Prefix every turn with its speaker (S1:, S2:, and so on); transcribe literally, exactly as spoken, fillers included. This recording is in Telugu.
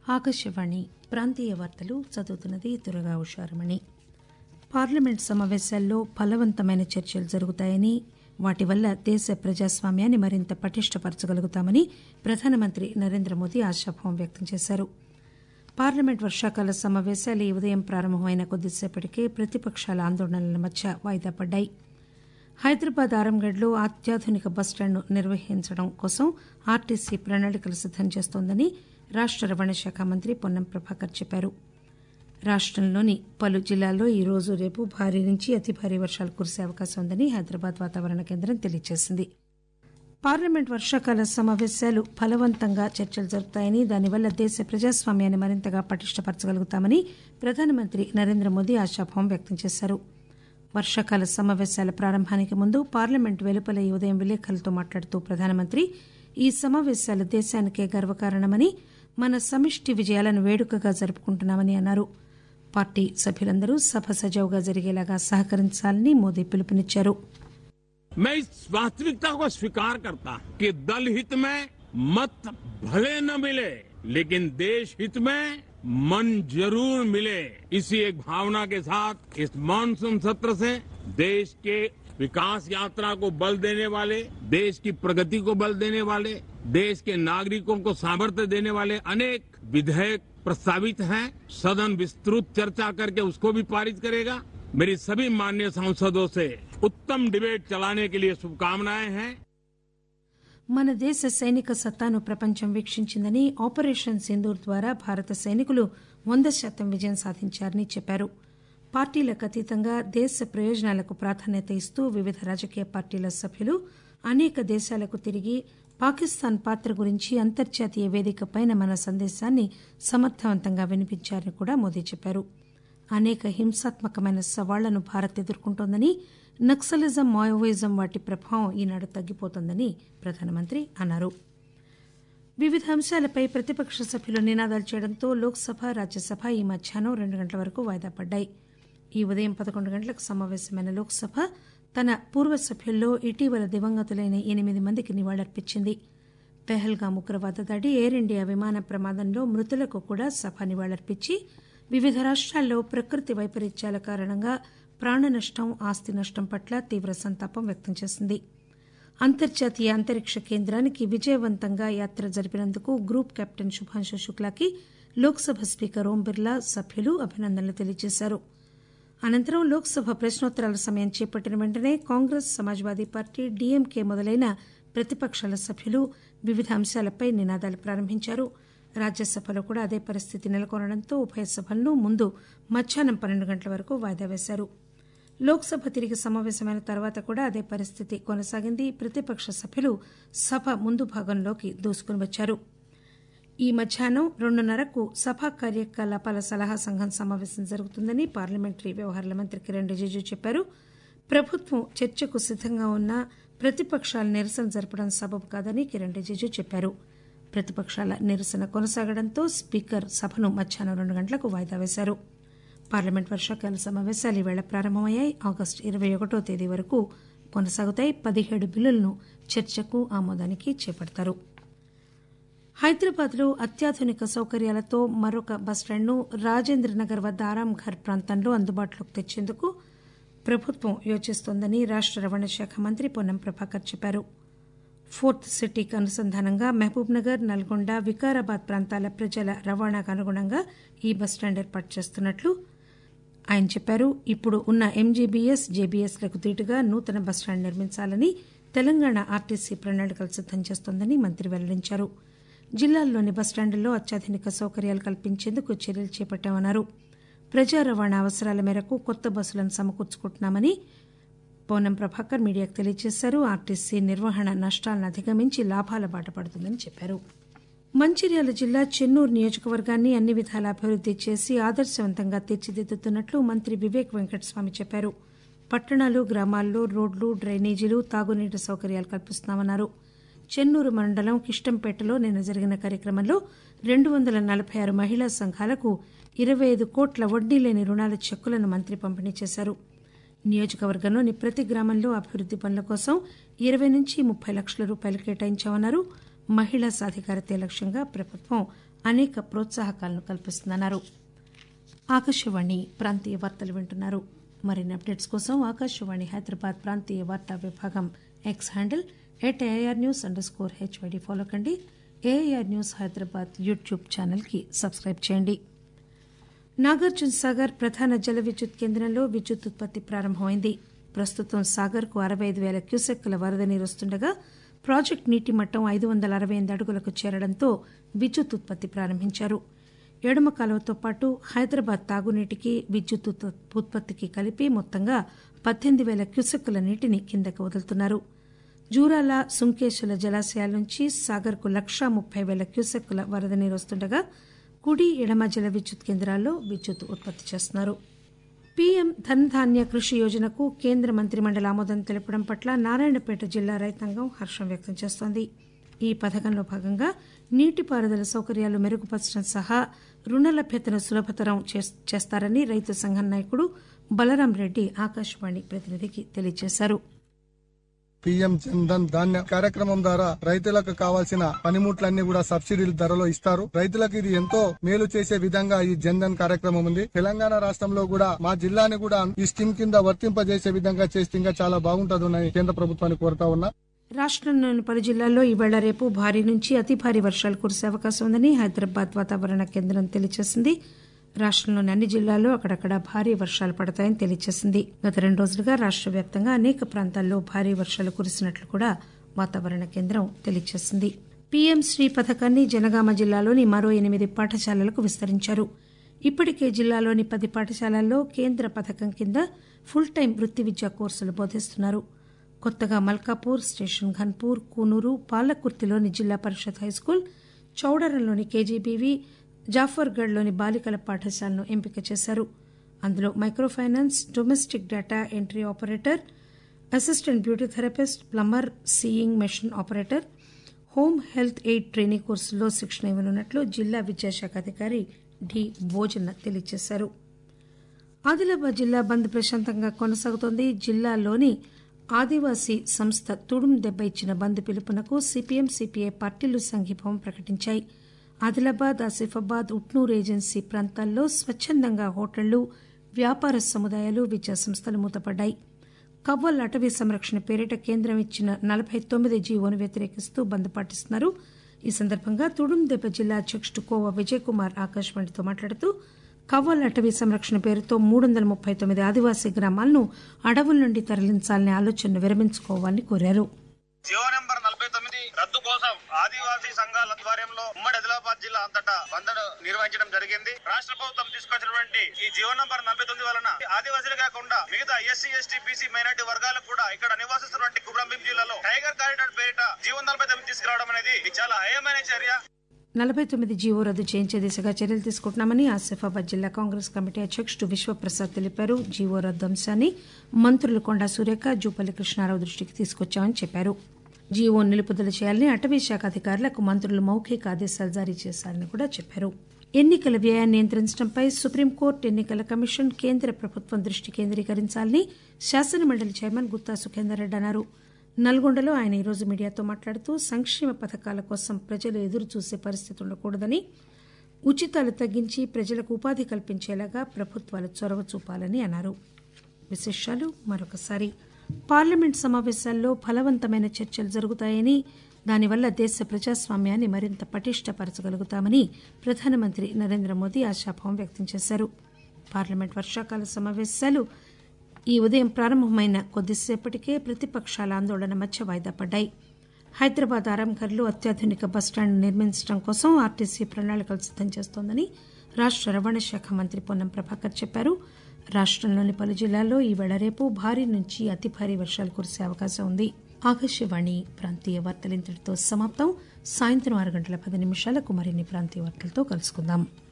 S1: ఆకాశవాణి ప్రాంతీయ వార్తలు చదువుతున్నది దుర్గా ఉషారమణి. పార్లమెంట్ సమావేశాల్లో ఫలవంతమైన చర్చలు జరుగుతాయని, వాటి వల్ల దేశ ప్రజాస్వామ్యాన్ని మరింత పటిష్టపరచగలుగుతామని ప్రధానమంత్రి నరేంద్రమోదీ ఆశాభావం వ్యక్తం చేశారు. పార్లమెంట్ వర్షాకాల సమావేశాలు ఈ ఉదయం ప్రారంభమైన కొద్దిసేపటికే ప్రతిపక్షాల ఆందోళనల మధ్య వాయిదా పడ్డాయి. హైదరాబాద్ ఆరంగడ్లో అత్యాధునిక బస్టాండ్ను నిర్మించడం కోసం ఆర్టీసీ ప్రణాళికలు సిద్దం చేస్తోందని రాష్ట రవాణా శాఖ మంత్రి పొన్నం ప్రభాకర్ చెప్పారు. రాష్టంలోని పలు జిల్లాల్లో ఈ రోజు రేపు భారీ నుంచి అతి భారీ వర్షాలు కురిసే అవకాశం ఉందని హైదరాబాద్ వాతావరణ కేంద్రం తెలియజేసింది. పార్లమెంట్ వర్షాకాల సమావేశాలు ఫలవంతంగా చర్చలు జరుపుతాయని, దానివల్ల దేశ ప్రజాస్వామ్యాన్ని మరింతగా పటిష్టపరచగలుగుతామని ప్రధానమంత్రి నరేంద్రమోదీ ఆశాభావం వ్యక్తం చేశారు. వర్షాకాల సమావేశాల ప్రారంభానికి ముందు పార్లమెంట్ వెలుపల ఈ ఉదయం విలేకరులతో మాట్లాడుతూ ప్రధానమంత్రి ఈ సమావేశాలు దేశానికే గర్వకారణమని, మన సమిష్టి విజయాలను వేడుకగా జరుపుకుంటున్నామని అన్నారు. పార్టీ సభ్యులందరూ సభ సజావుగా జరిగేలాగా సహకరించాలని మోదీ పిలుపునిచ్చారు.
S2: मैं इस वास्तविकता को स्वीकार करता हूं कि दल हित में मत भले न मिले, लेकिन देश हित में मन जरूर मिले. इसी एक भावना के साथ इस मानसून सत्र से देश के विकास यात्रा को बल देने वाले, देश की प्रगति को बल देने वाले, देश के नागरिकों को सामर्थ्य देने वाले अनेक विधेयक प्रस्तावित हैं. सदन विस्तृत चर्चा करके उसको भी पारित करेगा. मेरी सभी माननीय सांसदों से उत्तम डिबेट चलाने के लिए शुभकामनाएं हैं.
S1: మన దేశ సైనిక సత్తాను ప్రపంచం వీక్షించిందని, ఆపరేషన్ సింధూర్ ద్వారా భారత సైనికులు వంద శాతం విజయం సాధించారని చెప్పారు. పార్టీలకు అతీతంగా దేశ ప్రయోజనాలకు ప్రాధాన్యత ఇస్తూ వివిధ రాజకీయ పార్టీల సభ్యులు అనేక దేశాలకు తిరిగి పాకిస్తాన్ పాత్ర గురించి అంతర్జాతీయ వేదికపైన మన సందేశాన్ని సమర్థవంతంగా వినిపించారని కూడా మోదీ చెప్పారు. అనేక హింసాత్మకమైన సవాళ్లను భారత్ ఎదుర్కొంటోందని, నక్సలిజం, మావోయిజం వాటి ప్రభావం ఈనాడు తగ్గిపోతోందని ప్రధానమంత్రి అన్నారు. వివిధ అంశాలపై ప్రతిపక్ష సభ్యులు నినాదాలు చేయడంతో లోక్సభ, రాజ్యసభ ఈ మధ్యాహ్నం రెండు గంటల వరకు వాయిదా పడ్డాయి. ఈ ఉదయం పదకొండు గంటలకు సమావేశమైన లోక్సభ తన పూర్వ సభ్యుల్లో ఇటీవల దివంగతులైన ఎనిమిది మందికి నివాళులర్పించింది. పెహల్గాం ఉగ్రవాద దాడి, ఎయిర్ ఇండియా విమాన ప్రమాదంలో మృతులకు కూడా సభ నివాళులర్పించి వివిధ రాష్ట్రాల్లో ప్రకృతి వైపరీత్యాల కారణంగా ప్రాణ నష్టం, ఆస్తి నష్టం పట్ల తీవ్ర సంతాపం వ్యక్తం చేసింది. అంతర్జాతీయ అంతరిక్ష కేంద్రానికి విజయవంతంగా యాత్ర జరిపినందుకు గ్రూప్ కెప్టెన్ శుభాంశు శుక్లాకి లోక్సభ స్పీకర్ ఓం బిర్లా, సభ్యులు అభినందనలు తెలియజేశారు. అనంతరం లోక్సభ ప్రశ్నోత్తరాల సమయం చేపట్టిన వెంటనే కాంగ్రెస్, సమాజ్వాదీ పార్టీ, డీఎంకే మొదలైన ప్రతిపక్షాల సభ్యులు వివిధ అంశాలపై నినాదాలు ప్రారంభించారు. రాజ్యసభలో కూడా అదే పరిస్థితి నెలకొనడంతో ఉభయ సభలను ముందు మధ్యాహ్నం పన్నెండు గంటల వరకు వాయిదా వేశారు. లోక్సభ తిరిగి సమావేశమైన తర్వాత కూడా అదే పరిస్థితి కొనసాగింది. ప్రతిపక్ష సభ్యులు సభ ముందు భాగంలోకి దూసుకుని వచ్చారు. ఈ మధ్యాహ్నం రెండున్నరకు సభా కార్యకలాపాల సలహా సంఘం సమావేశం జరుగుతుందని పార్లమెంటరీ వ్యవహారాల మంత్రి కిరణ్ రిజిజు చెప్పారు. ప్రభుత్వం చర్చకు సిద్దంగా ఉన్నా ప్రతిపక్షాల నిరసన జరపడం సబబు కాదని కిరణ్ రిజిజు చెప్పారు. ప్రతిపక్షాల నిరసన కొనసాగడంతో స్పీకర్ సభను మధ్యాహ్నం రెండు గంటలకు వాయిదా వేశారు. పార్లమెంట్ వర్షాకాల సమావేశాలు ఈవేళ ప్రారంభమయ్యాయి. ఆగస్టు ఇరవై ఒకటో తేదీ వరకు కొనసాగుతాయి. పదిహేడు బిల్లులను చర్చకు, ఆమోదానికి చేపడతారు. హైదరాబాద్లో అత్యాధునిక సౌకర్యాలతో మరొక బస్టాండ్ను రాజేంద్రనగర్ వద్ద ఆరాంఘర్ ప్రాంతంలో అందుబాటులోకి తెచ్చేందుకు ప్రభుత్వం యోచిస్తోందని రాష్ట రవాణా శాఖ మంత్రి పొన్నం ప్రభాకర్ చెప్పారు. ఫోర్త్ సిటీకి అనుసంధానంగా మహబూబ్నగర్, నల్గొండ, వికారాబాద్ ప్రాంతాల ప్రజల రవాణాకు అనుగుణంగా ఈ బస్టాండ్ ఏర్పాటు చేస్తున్నట్లు ఆయన చెప్పారు. ఇప్పుడు ఉన్న ఎంజీబీఎస్, జేబీఎస్లకు దీటుగా నూతన బస్టాండ్ నిర్మించాలని తెలంగాణ ఆర్టీసీ ప్రణాళికలు సిద్దం చేస్తోందని మంత్రి వెల్లడించారు. జిల్లాల్లోని బస్టాండుల్లో అత్యాధునిక సౌకర్యాలు కల్పించేందుకు చర్యలు చేపట్టామన్నారు. ప్రజా రవాణా అవసరాల మేరకు కొత్త బస్సులను సమకూర్చుకుంటున్నామని పొన్నం ప్రభాకర్ మీడియాకు తెలియజేశారు. ఆర్టీసీ నిర్వహణ నష్టాలను అధిగమించి లాభాల బాట పడుతుందని చెప్పారు. మంచిర్యాల జిల్లా చెన్నూరు నియోజకవర్గాన్ని అన్ని విధాలా అభివృద్ది చేసి ఆదర్శవంతంగా తీర్చిదిద్దుతున్నట్లు మంత్రి వివేక్ వెంకటస్వామి చెప్పారు. పట్టణాలు, గ్రామాల్లో రోడ్లు, డ్రైనేజీలు, తాగునీటి సౌకర్యాలు కల్పిస్తున్నామన్నారు. చెన్నూరు మండలం కిష్టంపేటలో నిన్న జరిగిన కార్యక్రమంలో రెండు వందల నలభై ఆరు మహిళా సంఘాలకు ఇరవై ఐదు కోట్ల వడ్డీ లేని రుణాల చెక్కులను మంత్రి పంపిణీ చేశారు. నియోజకవర్గంలోని ప్రతి గ్రామంలో అభివృద్ది పనుల కోసం ఇరవై నుంచి ముప్పై లక్షల రూపాయలు కేటాయించామన్నారు. మహిళా సాధికారతే లక్ష్యంగా ప్రభుత్వం అనేక ప్రోత్సాహకాలను కల్పిస్తుందన్నారు. ఆకాశవాణి ప్రాంతీయ వార్తలు వింటున్నారు. మరిన్ని అప్డేట్స్ కోసం ఆకాశవాణి హైదరాబాద్ ప్రాంతీయ వార్తా విభాగం X handle at AIR news underscore HYD follow కండి. AIR news Hyderabad YouTube channel కి సబ్స్క్రైబ్ చేయండి. నాగార్జున సాగర్ ప్రధాన జల విద్యుత్ కేంద్రంలో విద్యుత్ ఉత్పత్తి ప్రారంభమైంది. ప్రస్తుతం సాగర్ కు అరవై ఐదు పేల క్యూసెక్కుల వరద నీరు వస్తుండగా ప్రాజెక్టు నీటి మట్టం ఐదు వందల అరవై ఎనిమిది అడుగులకు చేరడంతో విద్యుత్ ఉత్పత్తి ప్రారంభించారు. ఎడమ కాలువతో పాటు హైదరాబాద్ తాగునీటికి విద్యుత్ ఉత్పత్తికి కలిపి మొత్తంగా పద్దెనిమిది పేల క్యూసెక్కుల నీటిని కిందకు వదులుతున్నారు. జూరాల సుంకేశ్వల జలాశయాల నుంచి సాగర్ కు లక్షా ముప్పై పేల క్యూసెక్కుల వరద నీరు వస్తుండగా కుడి ఎడమ జల విద్యుత్ కేంద్రాల్లో విద్యుత్ ఉత్పత్తి చేస్తున్నారు. పీఎం ధన్ధాన్య కృషి యోజనకు కేంద్ర మంత్రిమండలి ఆమోదం తెలపడం పట్ల నారాయణపేట జిల్లా రైతాంగం హర్షం వ్యక్తం చేస్తోంది. ఈ పథకంలో భాగంగా నీటిపారుదల సౌకర్యాలు మెరుగుపరచడం సహా రుణ లభ్యతను సులభతరం చేస్తారని రైతు సంఘం నాయకుడు బలరాం రెడ్డి ఆకాశవాణి ప్రతినిధికి తెలియజేశారు.
S3: పీఎం జన్ధన్ ధాన్య కార్యక్రమం ద్వారా రైతులకు కావాల్సిన పనిముట్లన్నీ కూడా సబ్సిడీ ధరలో ఇస్తారు. రైతులకు ఇది ఎంతో మేలు చేసే విధంగా ఈ జన్ధన్ కార్యక్రమం ఉంది. తెలంగాణ రాష్ట్రంలో కూడా మా జిల్లాని కూడా ఈ స్కీమ్ కింద వర్తింపజేసే విధంగా చేస్తే ఇంకా చాలా బాగుంటుందని కేంద్ర ప్రభుత్వాన్ని కోరుతా ఉన్నా.
S1: రాష్టంలోని పలు జిల్లాల్లో ఈవేళ రేపు భారీ నుంచి అతి భారీ వర్షాలు కురిసే అవకాశం ఉందని హైదరాబాద్ వాతావరణ కేంద్రం తెలియజేసింది. రాష్టంలోని అన్ని జిల్లాల్లో అక్కడక్కడ భారీ వర్షాలు పడతాయని తెలియజేసింది. గత రెండు రోజులుగా రాష్ట వ్యాప్తంగా అనేక ప్రాంతాల్లో భారీ వర్షాలు కురిసినట్లు కూడా వాతావరణ కేంద్రం తెలియజేసింది. పీఎం శ్రీ పథకాన్ని జనగామ జిల్లాలోని మరో ఎనిమిది పాఠశాలలకు విస్తరించారు. ఇప్పటికే జిల్లాలోని పది పాఠశాలల్లో కేంద్ర పథకం కింద ఫుల్ టైం వృత్తి విద్యా కోర్సులు బోధిస్తున్నారు. కొత్తగా మల్కాపూర్, స్టేషన్ ఘన్పూర్, కూనూరు, పాలకుర్తిలోని జిల్లా పరిషత్ హైస్కూల్, చౌడరంలోని కేజీబీవీ, జాఫర్గఢ్లోని బాలికల పాఠశాలను ఎంపిక చేశారు. అందులో microfinance, domestic data entry operator, assistant beauty therapist, plumber, sewing machine operator, home health aide training కోర్సుల్లో శిక్షణ ఇవ్వనున్నట్లు జిల్లా విద్యాశాఖ అధికారి డి భోజన తెలియజేశారు. ఆదిలాబాద్ జిల్లా బంద్ ప్రశాంతంగా కొనసాగుతోంది. జిల్లాలోని ఆదివాసీ సంస్థ తుడుం దెబ్బ ఇచ్చిన బంద్ పిలుపునకు సిపిఎం, సిపిఐ పార్టీలు సంఘీభావం ప్రకటించాయి. ఆదిలాబాద్, ఆసిఫాబాద్, ఉట్నూరు ఏజెన్సీ ప్రాంతాల్లో స్వచ్చందంగా హోటళ్లు, వ్యాపార సముదాయాలు, విద్యా సంస్థలు మూతపడ్డాయి. కవ్వల్ అటవీ సంరక్షణ పేరిట కేంద్రం ఇచ్చిన నలభై తొమ్మిది జీవోను వ్యతిరేకిస్తూ బంద్ పాటిస్తున్నారు. ఈ సందర్భంగా తుడుం దెబ్బ జిల్లా అధ్యకుడు కోవ విజయ్ కుమార్ ఆకాశవాణితో మాట్లాడుతూ కవ్వల్ అటవీ సంరక్షణ పేరుతో మూడు వందల ముప్పై తొమ్మిది ఆదివాసీ గ్రామాలను అడవుల నుండి తరలించాలనే ఆలోచనను విరమించుకోవాలని కోరారు.
S4: జీవో నెంబర్ నలభై తొమ్మిది రద్దు కోసం ఆదివాసీ సంఘాల ఆధ్వర్యంలో ఉమ్మడి ఆదిలాబాద్ జిల్లా అంతటా బంద్ను నిర్వహించడం జరిగింది. రాష్ట్ర ప్రభుత్వం తీసుకొచ్చినటువంటి ఈ జీవో నెంబర్ నలభై తొమ్మిది వలన ఆదివాసీలు కాకుండా మిగతా ఎస్సీ, ఎస్టీ, బీసీ, మైనార్టీ వర్గాలకు కూడా ఇక్కడ నివాసిస్తున్నటువంటి కుబ్రంభీం జిల్లాలో టైగర్ కారిడార్ పేరిట జీవో నలభై తొమ్మిది తీసుకురావడం అనేది చాలా హేయమైన చర్య.
S1: నలభై తొమ్మిది జీవో రద్దు చేయించే దిశగా చర్యలు తీసుకుంటున్నామని ఆసిఫాబాద్ జిల్లా కాంగ్రెస్ కమిటీ అధ్యకుడు విశ్వప్రసాద్ తెలిపారు. జీవో రద్దు అంశాన్ని మంత్రులు కొండా సురేఖ, జూపల్లి కృష్ణారావు దృష్టికి తీసుకొచ్చామని చెప్పారు. జీవో నిలుపుదల చేయాలని అటవీ శాఖ అధికారులకు మంత్రులు మౌఖిక ఆదేశాలు జారీ చేశారని కూడా చెప్పారు. ఎన్నికల వ్యయాన్ని నియంత్రించడంపై సుప్రీంకోర్టు, ఎన్నికల కమిషన్, కేంద్ర ప్రభుత్వం దృష్టి కేంద్రీకరించాలని శాసనమండలి చైర్మన్ గుత్తా సుఖేందర్ రెడ్డి అన్నారు. నల్గొండలో ఆయన ఈరోజు మీడియాతో మాట్లాడుతూ సంక్షేమ పథకాల కోసం ప్రజలు ఎదురు చూసే పరిస్థితి ఉండకూడదని, ఉచితాలు తగ్గించి ప్రజలకు ఉపాధి కల్పించేలాగా ప్రభుత్వాలు చొరవ చూపాలని అన్నారు. విశేషాలు మరొకసారి. పార్లమెంట్ సమావేశాల్లో ఫలవంతమైన చర్చలు జరుగుతాయని, దానివల్ల దేశ ప్రజాస్వామ్యాన్ని మరింత పటిష్టపరచగలుగుతామని ప్రధానమంత్రి నరేంద్ర మోదీ ఆశాభావం వ్యక్తం చేశారు. పార్లమెంట్ వర్షాకాల సమావేశాలు ఈ ఉదయం ప్రారంభమైన కొద్దిసేపటికే ప్రతిపక్షాల ఆందోళన మధ్య వాయిదా పడ్డాయి. హైదరాబాద్ ఆరాంఘర్లో అత్యాధునిక బస్టాండ్ నిర్మించడం కోసం ఆర్టీసీ ప్రణాళికలు సిద్దం చేస్తోందని రాష్ట రవాణా శాఖ మంత్రి పొన్నం ప్రభాకర్ చెప్పారు. రాష్టంలోని పలు జిల్లాల్లో ఈవేళ రేపు భారీ నుంచి అతి భారీ వర్షాలు కురిసే అవకాశం ఉంది. ఆకాశవాణి ప్రాంతీయ వార్తలు ఇంతటితో సమాప్తం. సాయంత్రం ఆరు గంటల పది నిమిషాలకు మరిన్ని ప్రాంతీయ వార్తలతో కలుసుకుందాం.